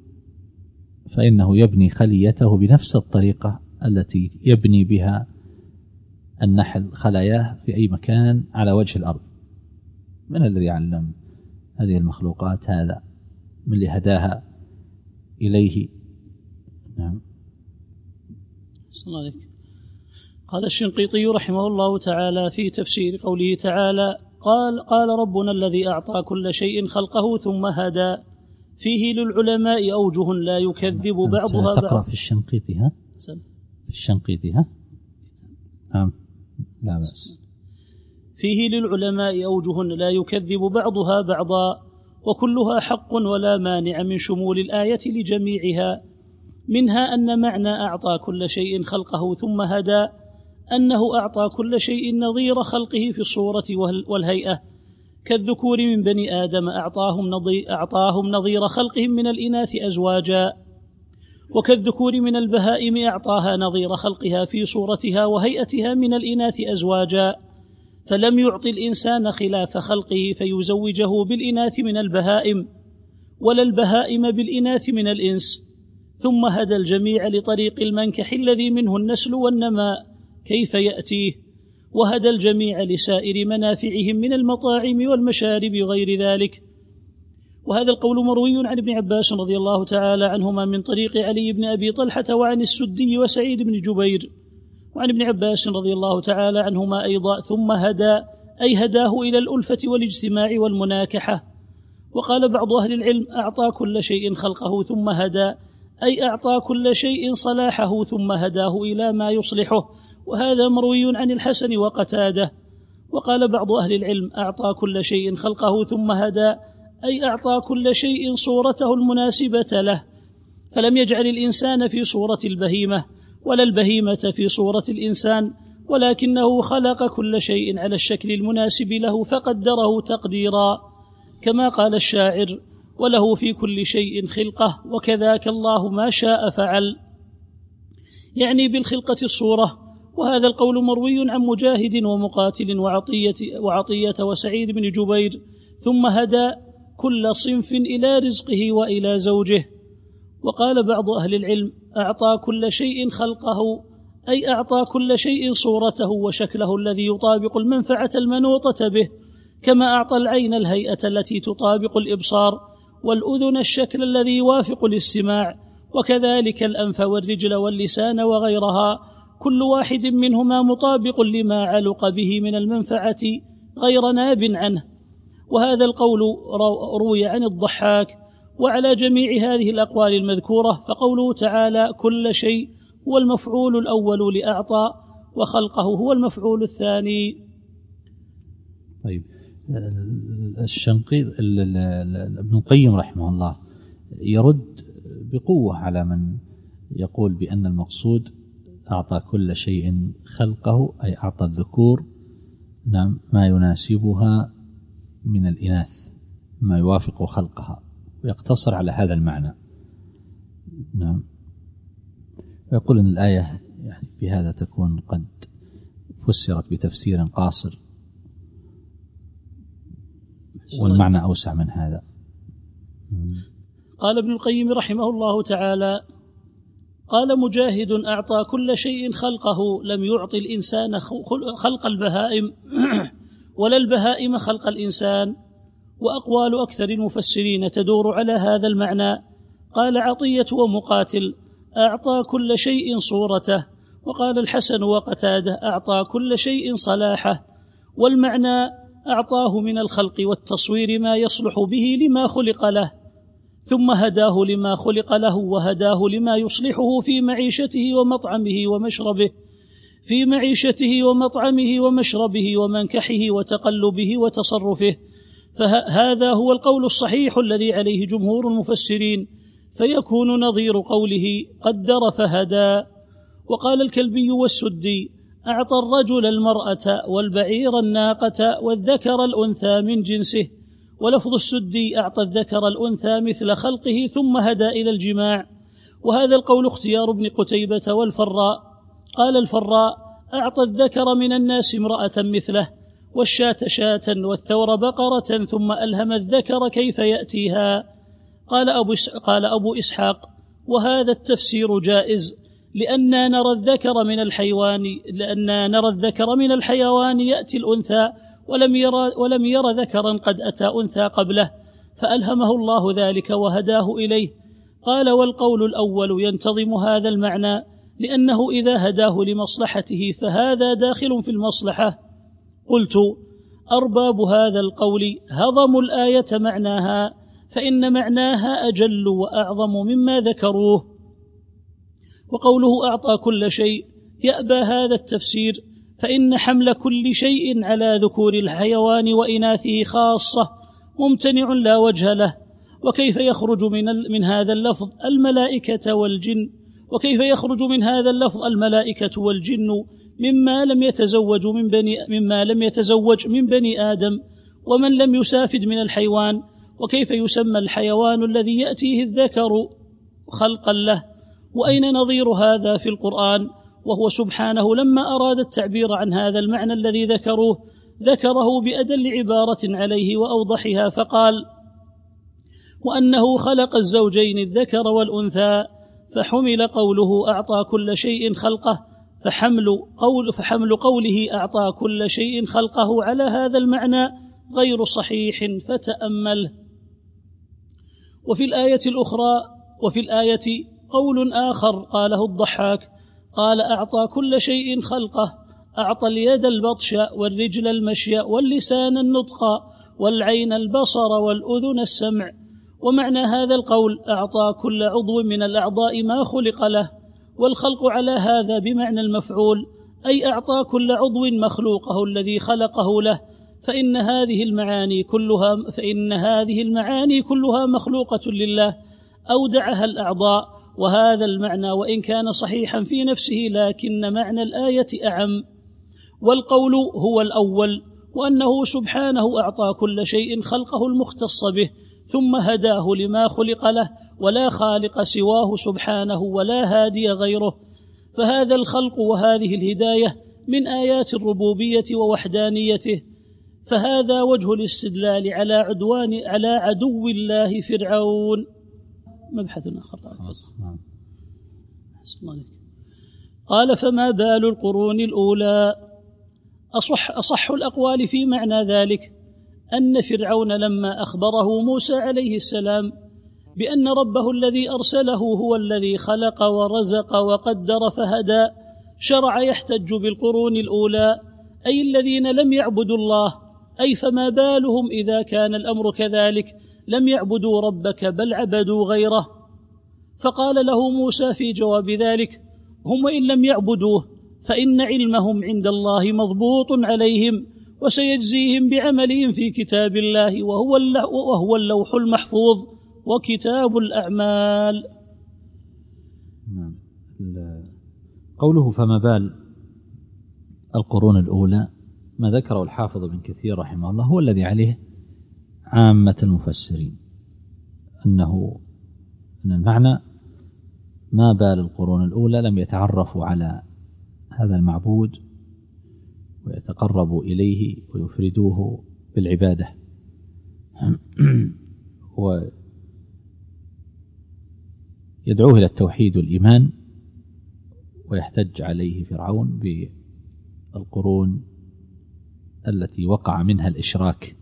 فإنه يبني خليته بنفس الطريقة التي يبني بها النحل خلاياه في أي مكان على وجه الأرض. من الذي علم هذه المخلوقات هذا؟ من اللي هداها إليه؟ نعم. صلى الله عليك. قال الشنقيطي رحمه الله تعالى في تفسير قوله تعالى قال قال ربنا الذي أعطى كل شيء خلقه ثم هدى فيه للعلماء أوجه لا يكذب بعضها تقرأ في الشنقيطي ها؟ في الشنقيطي ها؟ نعم لا بأس. فيه للعلماء أوجه لا يكذب بعضها بعضا وكلها حق ولا مانع من شمول الآية لجميعها. منها أن معنى أعطى كل شيء خلقه ثم هدى أنه أعطى كل شيء نظير خلقه في الصورة والهيئة، كالذكور من بني آدم أعطاهم نظير, أعطاهم نظير خلقهم من الإناث أزواجا، وكالذكور من البهائم أعطاها نظير خلقها في صورتها وهيئتها من الإناث أزواجا، فلم يعطي الإنسان خلاف خلقه فيزوجه بالإناث من البهائم ولا البهائم بالإناث من الإنس. ثم هدى الجميع لطريق المنكح الذي منه النسل والنماء كيف يأتيه، وهدى الجميع لسائر منافعهم من المطاعم والمشارب وغير ذلك. وهذا القول مروي عن ابن عباس رضي الله تعالى عنهما من طريق علي بن أبي طلحة وعن السدي وسعيد بن جبير، وعن ابن عباس رضي الله تعالى عنهما أيضا ثم هدى أي هداه إلى الألفة والاجتماع والمناكحة. وقال بعض أهل العلم أعطى كل شيء خلقه ثم هدى أي أعطى كل شيء صلاحه ثم هداه إلى ما يصلحه، وهذا مروي عن الحسن وقتاده. وقال بعض أهل العلم أعطى كل شيء خلقه ثم هدى أي أعطى كل شيء صورته المناسبة له، فلم يجعل الإنسان في صورة البهيمة ولا البهيمة في صورة الإنسان، ولكنه خلق كل شيء على الشكل المناسب له فقدره تقديرا، كما قال الشاعر وله في كل شيء خلقه وكذاك الله ما شاء فعل، يعني بالخلقة الصورة. وهذا القول مروي عن مجاهد ومقاتل وعطية, وعطية وسعيد بن جبير. ثم هدى كل صنف إلى رزقه وإلى زوجه. وقال بعض أهل العلم أعطى كل شيء خلقه أي أعطى كل شيء صورته وشكله الذي يطابق المنفعة المنوطة به، كما أعطى العين الهيئة التي تطابق الإبصار، والأذن الشكل الذي يوافق الاستماع، وكذلك الأنف والرجل واللسان وغيرها، كل واحد منهما مطابق لما علق به من المنفعة غير ناب عنه. وهذا القول روي عن الضحاك. وعلى جميع هذه الأقوال المذكورة فقوله تعالى كل شيء هو المفعول الأول لأعطى، وخلقه هو المفعول الثاني. طيب الشنقيط ابن القيم رحمه الله يرد بقوة على من يقول بأن المقصود أعطى كل شيء خلقه أي أعطى الذكور نعم ما يناسبها من الإناث، ما يوافق خلقها، ويقتصر على هذا المعنى. نعم. ويقول أن الآية يعني بهذا تكون قد فسرت بتفسير قاصر، والمعنى أوسع من هذا. قال ابن القيم رحمه الله تعالى: قال مجاهد: أعطى كل شيء خلقه، لم يعطي الإنسان خلق البهائم ولا البهائم خلق الإنسان. وأقوال أكثر المفسرين تدور على هذا المعنى. قال عطية ومقاتل: أعطى كل شيء صورته. وقال الحسن وقتاده: أعطى كل شيء صلاحه. والمعنى: أعطاه من الخلق والتصوير ما يصلح به لما خلق له، ثم هداه لما خلق له، وهداه لما يصلحه في معيشته ومطعمه ومشربه في معيشته ومطعمه ومشربه ومنكحه وتقلبه وتصرفه. فهذا هو القول الصحيح الذي عليه جمهور المفسرين، فيكون نظير قوله: قدر فهدى. وقال الكلبي والسدي: أعطى الرجل المرأة والبعير الناقة والذكر الأنثى من جنسه. ولفظ السدي: أعطى الذكر الأنثى مثل خلقه ثم هدى إلى الجماع. وهذا القول اختيار ابن قتيبة والفراء. قال الفراء: أعطى الذكر من الناس امرأة مثله، والشاة شاة والثور بقرة، ثم ألهم الذكر كيف يأتيها. قال أبو, قال أبو إسحاق: وهذا التفسير جائز، لأننا نرى الذكر من الحيوان لأننا نرى الذكر من الحيوان يأتي الأنثى، ولم يرى, ولم يرى ذكرا قد أتى أنثى قبله، فألهمه الله ذلك وهداه إليه. قال: والقول الأول ينتظم هذا المعنى، لأنه إذا هداه لمصلحته فهذا داخل في المصلحة. قلت: أرباب هذا القول هضموا الآية معناها، فإن معناها أجل وأعظم مما ذكروه. وقوله أعطى كل شيء يأبى هذا التفسير، فإن حمل كل شيء على ذكور الحيوان وإناثه خاصة ممتنع لا وجه له. وكيف يخرج من, من هذا اللفظ الملائكة والجن وكيف يخرج من هذا اللفظ الملائكة والجن مما لم يتزوج من بني مما لم يتزوج من بني آدم ومن لم يسافد من الحيوان؟ وكيف يسمى الحيوان الذي يأتيه الذكر خلقا له؟ وأين نظير هذا في القرآن؟ وهو سبحانه لما أراد التعبير عن هذا المعنى الذي ذكروه ذكره بأدل عبارة عليه وأوضحها، فقال: وأنه خلق الزوجين الذكر والأنثى. فحمل قوله أعطى كل شيء خلقه فحمل, قول فحمل قوله أعطى كل شيء خلقه على هذا المعنى غير صحيح، فتأمله. وفي الآية الأخرى وفي الآية قول آخر قاله الضحاك، قال: أعطى كل شيء خلقه، أعطى اليد البطش والرجل المشي واللسان النطق والعين البصر والأذن السمع. ومعنى هذا القول: أعطى كل عضو من الأعضاء ما خلق له. والخلق على هذا بمعنى المفعول، أي أعطى كل عضو مخلوقه الذي خلقه له. فإن هذه المعاني كلها فإن هذه المعاني كلها مخلوقة لله أودعها الأعضاء. وهذا المعنى وإن كان صحيحا في نفسه لكن معنى الآية أعم. والقول هو الأول، وأنه سبحانه أعطى كل شيء خلقه المختص به ثم هداه لما خلق له، ولا خالق سواه سبحانه ولا هادي غيره. فهذا الخلق وهذه الهداية من آيات الربوبية ووحدانيته. فهذا وجه الاستدلال على عدوان على عدو الله فرعون. مبحث آخر. قال: فما بال القرون الأولى؟ أصح, أصح الأقوال في معنى ذلك أن فرعون لما أخبره موسى عليه السلام بأن ربه الذي أرسله هو الذي خلق ورزق وقدر فهدى، شرع يحتج بالقرون الأولى، أي الذين لم يعبدوا الله. أي فما بالهم إذا كان الأمر كذلك، لم يعبدوا ربك بل عبدوا غيره. فقال له موسى في جواب ذلك: هم إن لم يعبدوه فإن علمهم عند الله مضبوط عليهم، وسيجزيهم بعملهم في كتاب الله، وهو اللوح المحفوظ وكتاب الأعمال. قوله فما بال القرون الأولى ما ذكره الحافظ ابن كثير رحمه الله هو الذي عليه عامة المفسرين، أنه أن المعنى ما بال القرون الأولى لم يتعرفوا على هذا المعبود ويتقربوا إليه ويفردوه بالعبادة ويدعوه إلى التوحيد والإيمان، ويحتج عليه فرعون بالقرون التي وقع منها الإشراك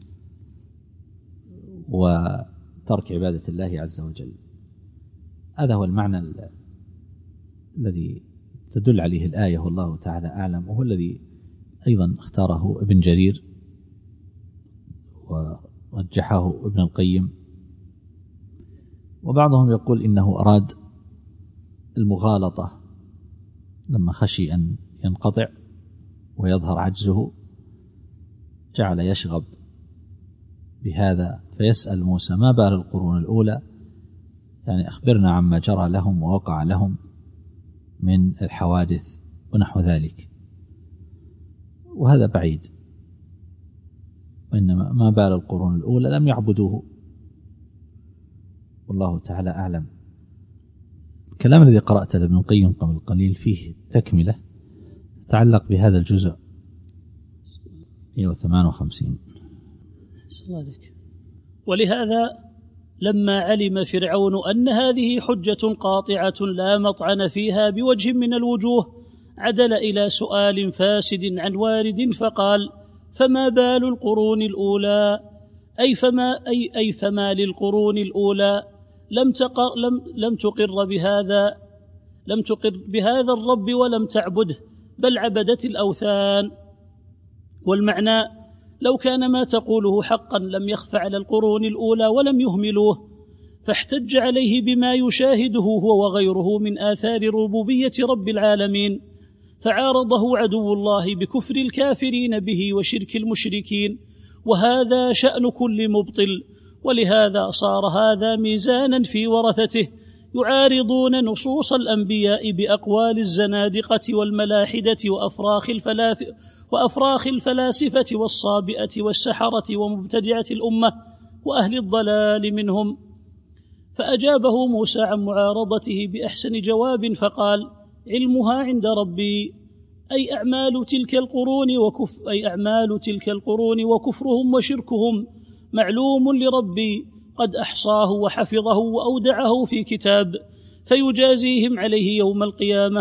وترك عبادة الله عز وجل. هذا هو المعنى الذي تدل عليه الآية والله تعالى أعلم، وهو الذي أيضا اختاره ابن جرير ورجحه ابن القيم. وبعضهم يقول إنه أراد المغالطة لما خشي أن ينقطع ويظهر عجزه، جعل يشغب بهذا فيسأل موسى ما بال القرون الأولى، يعني أخبرنا عما جرى لهم ووقع لهم من الحوادث ونحو ذلك، وهذا بعيد. وإنما ما بال القرون الأولى لم يعبدوه، والله تعالى أعلم. الكلام الذي قرأته لابن القيم قبل قليل فيه تكملة تتعلق بهذا الجزء مئة وثمانية وخمسين. ولهذا لما علم فرعون أن هذه حجة قاطعة لا مطعن فيها بوجه من الوجوه، عدل إلى سؤال فاسد عن وارد فقال: فما بال القرون الأولى؟ أي فما, أي أي فما للقرون الأولى لم تقر لم لم تقر بهذا لم تقر بهذا الرب ولم تعبده، بل عبدت الأوثان. والمعنى: لو كان ما تقوله حقا لم يخف على القرون الأولى ولم يهملوه. فاحتج عليه بما يشاهده هو وغيره من آثار ربوبية رب العالمين، فعارضه عدو الله بكفر الكافرين به وشرك المشركين، وهذا شأن كل مبطل. ولهذا صار هذا ميزانا في ورثته، يعارضون نصوص الأنبياء بأقوال الزنادقة والملاحدة وأفراخ الفلاف وأفراخ الفلاسفة والصابئة والسحرة ومبتدعة الأمة وأهل الضلال منهم. فأجابه موسى عن معارضته بأحسن جواب فقال: علمها عند ربي، أي أعمال تلك القرون وكف أي أعمال تلك القرون وكفرهم وشركهم معلوم لربي، قد أحصاه وحفظه وأودعه في كتاب، فيجازيهم عليه يوم القيامة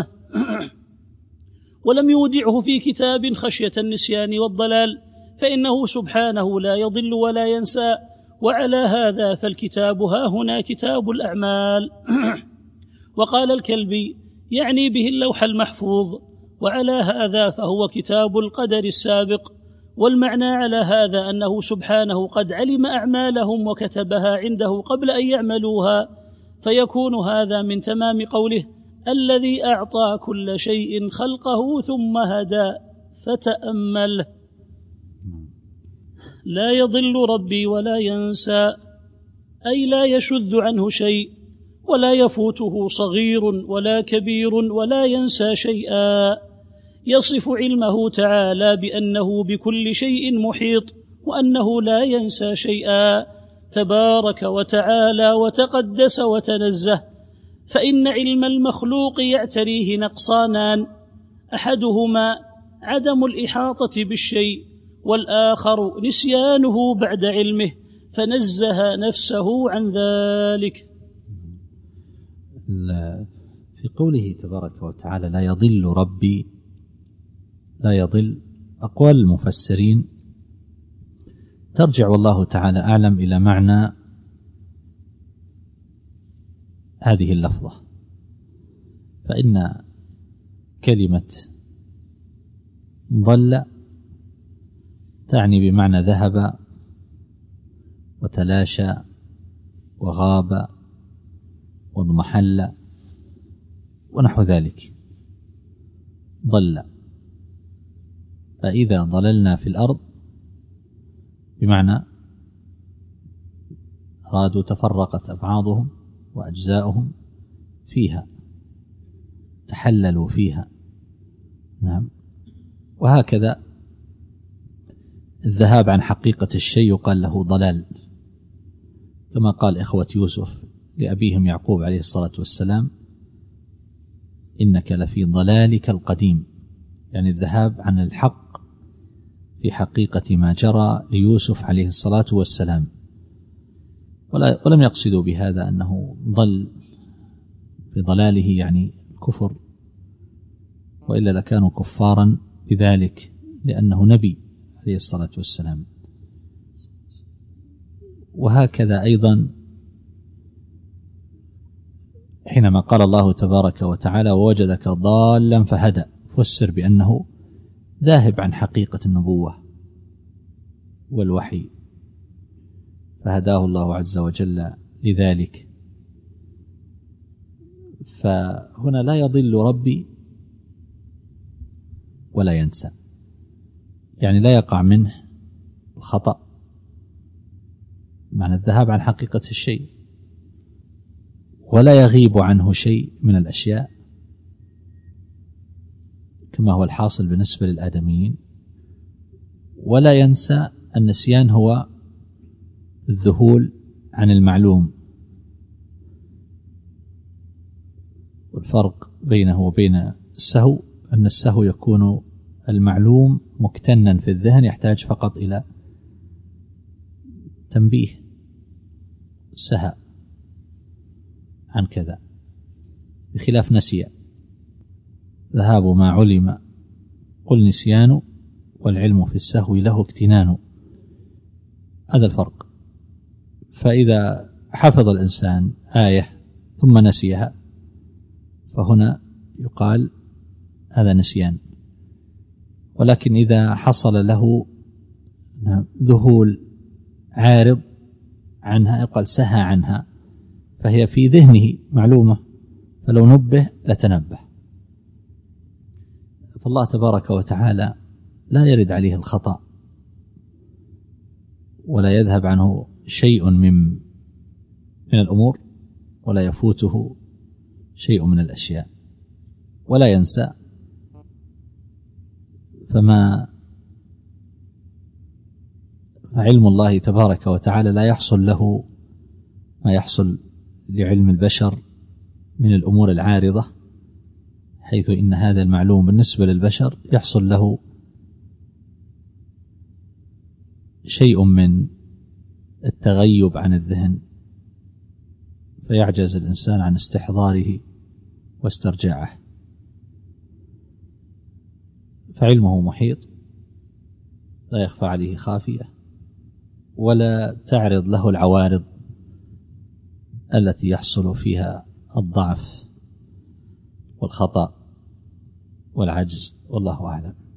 ولم يودعه في كتاب خشية النسيان والضلال، فإنه سبحانه لا يضل ولا ينسى. وعلى هذا فالكتاب ها هنا كتاب الأعمال وقال الكلبي يعني به اللوح المحفوظ، وعلى هذا فهو كتاب القدر السابق. والمعنى على هذا أنه سبحانه قد علم أعمالهم وكتبها عنده قبل أن يعملوها، فيكون هذا من تمام قوله: الذي أعطى كل شيء خلقه ثم هدى فتأمل. لا يضل ربي ولا ينسى، أي لا يشذ عنه شيء ولا يفوته صغير ولا كبير ولا ينسى شيئا. يصف علمه تعالى بأنه بكل شيء محيط، وأنه لا ينسى شيئا تبارك وتعالى وتقدس وتنزه. فإن علم المخلوق يعتريه نقصانان: أحدهما عدم الإحاطة بالشيء، والآخر نسيانه بعد علمه، فنزه نفسه عن ذلك. في قوله تبارك وتعالى لا يضل ربي، لا يضل، أقوال المفسرين ترجع والله تعالى أعلم إلى معنى هذه اللفظة. فإن كلمة ضل تعني بمعنى ذهب وتلاشى وغاب واضمحل ونحو ذلك. ضل، فإذا ضللنا في الأرض بمعنى أرادوا تفرقت أبعاضهم وأجزاؤهم فيها، تحللوا فيها. نعم. وهكذا الذهاب عن حقيقة الشيء يقال له ضلال، كما قال إخوة يوسف لأبيهم يعقوب عليه الصلاة والسلام: إنك لفي ضلالك القديم، يعني الذهاب عن الحق في حقيقة ما جرى ليوسف عليه الصلاة والسلام. ولم يقصدوا بهذا أنه ضل في ضلاله يعني كفر، وإلا لكانوا كفارا بذلك، لأنه نبي عليه الصلاة والسلام. وهكذا أيضا حينما قال الله تبارك وتعالى: ووجدك ضالا فهدى، فسر بأنه ذاهب عن حقيقة النبوة والوحي، فهداه الله عز وجل لذلك. فهنا لا يضل ربي ولا ينسى، يعني لا يقع منه الخطأ، معنى الذهاب عن حقيقة الشيء، ولا يغيب عنه شيء من الأشياء كما هو الحاصل بالنسبة للآدميين، ولا ينسى. النسيان هو الذهول عن المعلوم، والفرق بينه وبين السهو أن السهو يكون المعلوم مكتنا في الذهن، يحتاج فقط إلى تنبيه، سهى عن كذا، بخلاف نسي. ذهاب ما علم قل نسيان، والعلم في السهو له اكتنان، هذا الفرق. فإذا حفظ الإنسان آية ثم نسيها فهنا يقال هذا نسيان، ولكن إذا حصل له ذهول عارض عنها يقال سهى عنها، فهي في ذهنه معلومة، فلو نبه لتنبه. فالله تبارك وتعالى لا يرد عليه الخطأ، ولا يذهب عنه شيء من من الأمور، ولا يفوته شيء من الأشياء، ولا ينسى. فما علم الله تبارك وتعالى لا يحصل له ما يحصل لعلم البشر من الأمور العارضة، حيث إن هذا المعلوم بالنسبة للبشر يحصل له شيء من التغيب عن الذهن، فيعجز الإنسان عن استحضاره واسترجاعه. فعلمه محيط، لا يخفى عليه خافية، ولا تعرض له العوارض التي يحصل فيها الضعف والخطأ والعجز، والله أعلم.